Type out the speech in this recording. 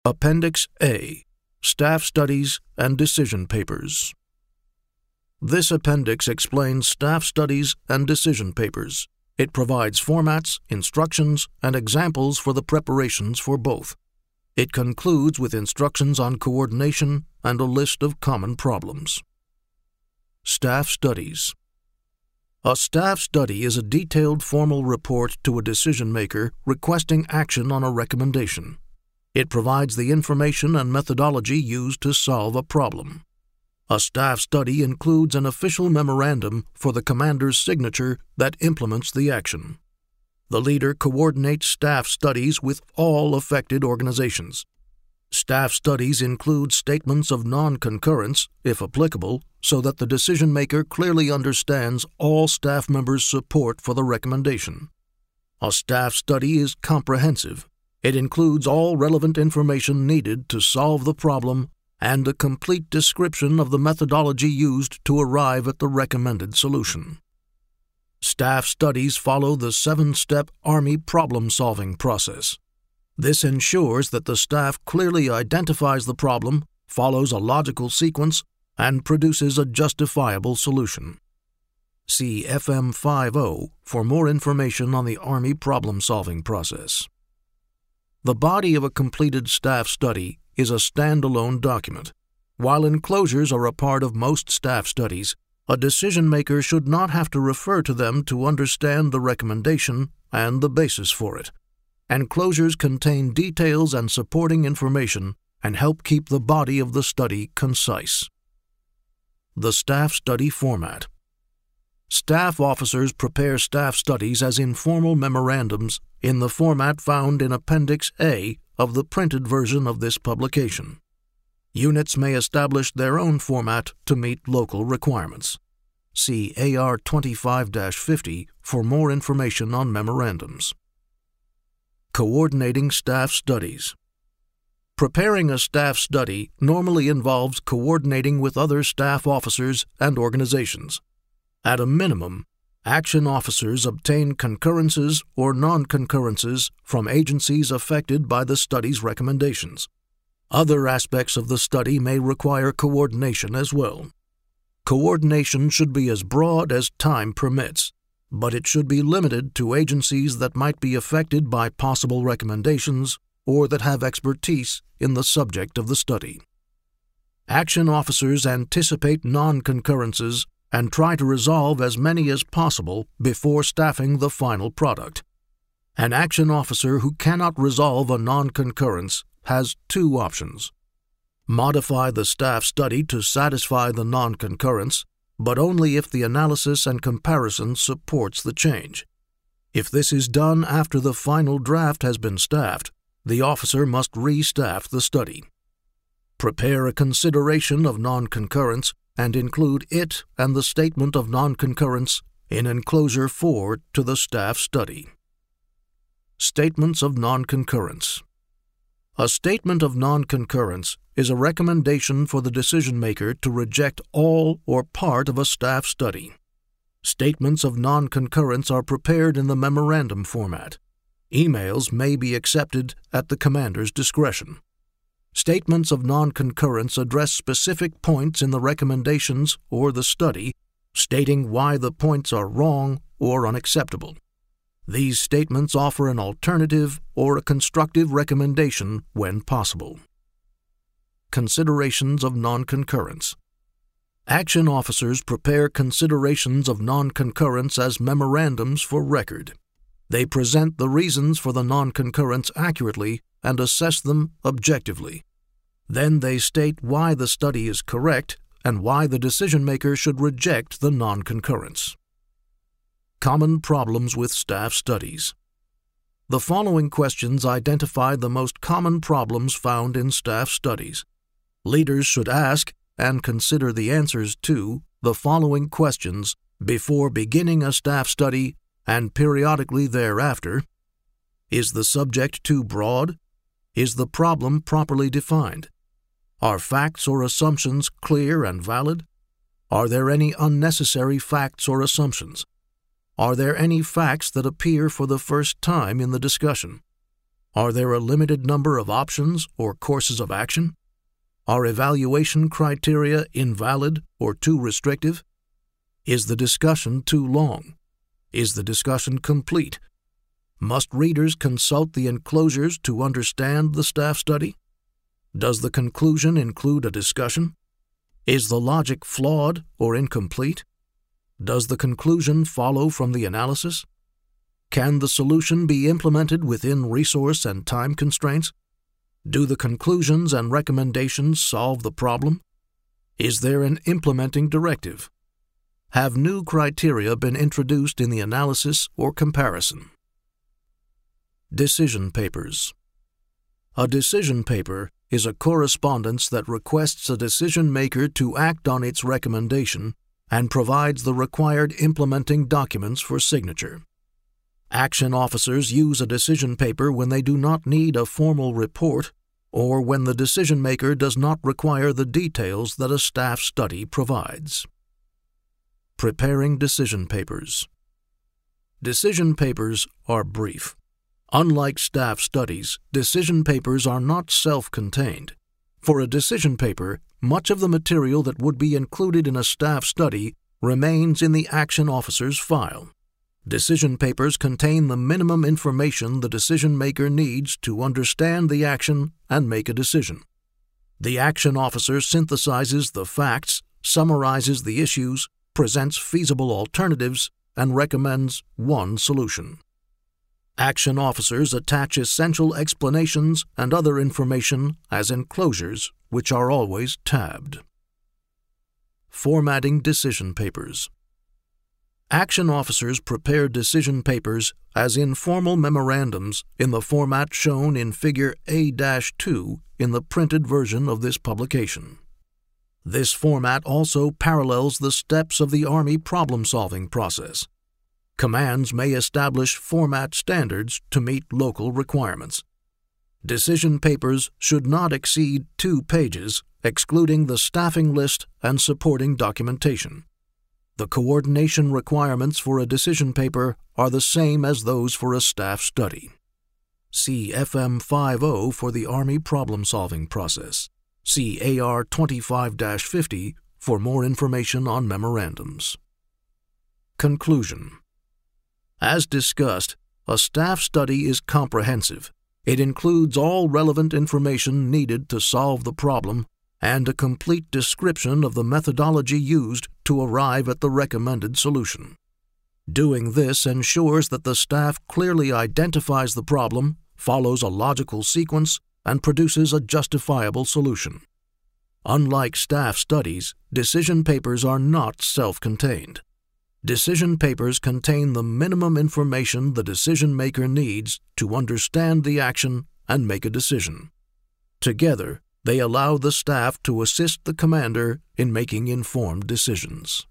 Appendix A, Staff Studies and Decision Papers. This appendix explains staff studies and decision papers. It provides formats, instructions, and examples for the preparations for both. It concludes with instructions on coordination and a list of common problems. Staff Studies. A staff study is a detailed formal report to a decision-maker requesting action on a recommendation. It provides the information and methodology used to solve a problem. A staff study includes an official memorandum for the commander's signature that implements the action. The leader coordinates staff studies with all affected organizations. Staff studies include statements of non-concurrence, if applicable, so that the decision-maker clearly understands all staff members' support for the recommendation. A staff study is comprehensive. It includes all relevant information needed to solve the problem and a complete description of the methodology used to arrive at the recommended solution. Staff studies follow the 7-step Army problem-solving process. This ensures that the staff clearly identifies the problem, follows a logical sequence, and produces a justifiable solution. See FM 50 for more information on the Army problem-solving process. The body of a completed staff study is a standalone document. While enclosures are a part of most staff studies, a decision-maker should not have to refer to them to understand the recommendation and the basis for it. Enclosures contain details and supporting information and help keep the body of the study concise. The staff study format. Staff officers prepare staff studies as informal memorandums in the format found in Appendix A of the printed version of this publication. Units may establish their own format to meet local requirements. See AR 25-50 for more information on memorandums. Coordinating staff studies. Preparing a staff study normally involves coordinating with other staff officers and organizations. At a minimum, action officers obtain concurrences or non-concurrences from agencies affected by the study's recommendations. Other aspects of the study may require coordination as well. Coordination should be as broad as time permits, but it should be limited to agencies that might be affected by possible recommendations or that have expertise in the subject of the study. Action officers anticipate non-concurrences and try to resolve as many as possible before staffing the final product. An action officer who cannot resolve a non-concurrence has two options: modify the staff study to satisfy the non-concurrence, but only if the analysis and comparison supports the change. If this is done after the final draft has been staffed, the officer must re-staff the study. Prepare a consideration of non-concurrence and include it and the statement of non-concurrence in Enclosure 4 to the staff study. Statements of non-concurrence. A statement of non-concurrence is a recommendation for the decision-maker to reject all or part of a staff study. Statements of non-concurrence are prepared in the memorandum format. Emails may be accepted at the commander's discretion. Statements of non-concurrence address specific points in the recommendations or the study, stating why the points are wrong or unacceptable. These statements offer an alternative or a constructive recommendation when possible. Considerations of non-concurrence. Action officers prepare considerations of non-concurrence as memorandums for record. They present the reasons for the non-concurrence accurately and assess them objectively. Then they state why the study is correct and why the decision-maker should reject the non-concurrence. Common problems with staff studies. The following questions identify the most common problems found in staff studies. Leaders should ask and consider the answers to the following questions before beginning a staff study and periodically thereafter. Is the subject too broad? Is the problem properly defined? Are facts or assumptions clear and valid? Are there any unnecessary facts or assumptions? Are there any facts that appear for the first time in the discussion? Are there a limited number of options or courses of action? Are evaluation criteria invalid or too restrictive? Is the discussion too long? Is the discussion complete? Must readers consult the enclosures to understand the staff study? Does the conclusion include a discussion? Is the logic flawed or incomplete? Does the conclusion follow from the analysis? Can the solution be implemented within resource and time constraints? Do the conclusions and recommendations solve the problem? Is there an implementing directive? Have new criteria been introduced in the analysis or comparison? Decision papers. A decision paper is a correspondence that requests a decision-maker to act on its recommendation and provides the required implementing documents for signature. Action officers use a decision paper when they do not need a formal report or when the decision-maker does not require the details that a staff study provides. Preparing decision papers. Decision papers are brief. Unlike staff studies, decision papers are not self-contained. For a decision paper, much of the material that would be included in a staff study remains in the action officer's file. Decision papers contain the minimum information the decision-maker needs to understand the action and make a decision. The action officer synthesizes the facts, summarizes the issues, presents feasible alternatives, and recommends one solution. Action officers attach essential explanations and other information as enclosures, which are always tabbed. Formatting decision papers. Action officers prepare decision papers as informal memorandums in the format shown in Figure A-2 in the printed version of this publication. This format also parallels the steps of the Army problem-solving process. Commands may establish format standards to meet local requirements. Decision papers should not exceed 2 pages, excluding the staffing list and supporting documentation. The coordination requirements for a decision paper are the same as those for a staff study. See FM 50 for the Army problem-solving process. See AR 25-50 for more information on memorandums. Conclusion. As discussed, a staff study is comprehensive. It includes all relevant information needed to solve the problem and a complete description of the methodology used to arrive at the recommended solution. Doing this ensures that the staff clearly identifies the problem, follows a logical sequence, and produces a justifiable solution. Unlike staff studies, decision papers are not self-contained. Decision papers contain the minimum information the decision-maker needs to understand the action and make a decision. Together, they allow the staff to assist the commander in making informed decisions.